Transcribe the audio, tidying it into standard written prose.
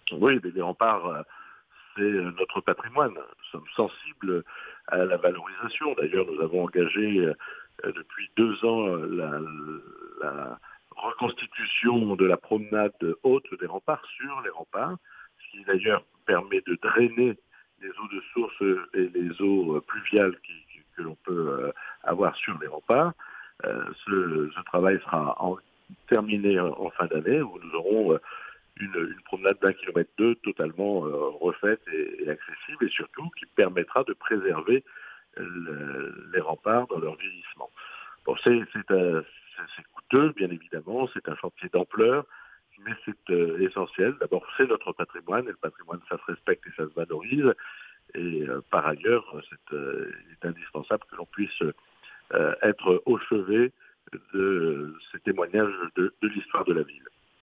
Oui, les remparts, c'est notre patrimoine. Nous sommes sensibles à la valorisation. D'ailleurs, nous avons engagé depuis 2 ans la reconstitution de la promenade haute des remparts sur les remparts, ce qui d'ailleurs permet de drainer les eaux de source et les eaux pluviales que l'on peut avoir sur les remparts. Ce travail sera terminé en fin d'année, où nous aurons une promenade d'1,2 km totalement refaite et accessible, et surtout qui permettra de préserver les remparts dans leur vieillissement. Bon, c'est coûteux, bien évidemment, c'est un chantier d'ampleur, mais c'est essentiel. D'abord, c'est notre patrimoine, et le patrimoine, ça se respecte et ça se valorise. Et par ailleurs, il est indispensable que l'on puisse être au chevet de ces témoignages de l'histoire de la ville.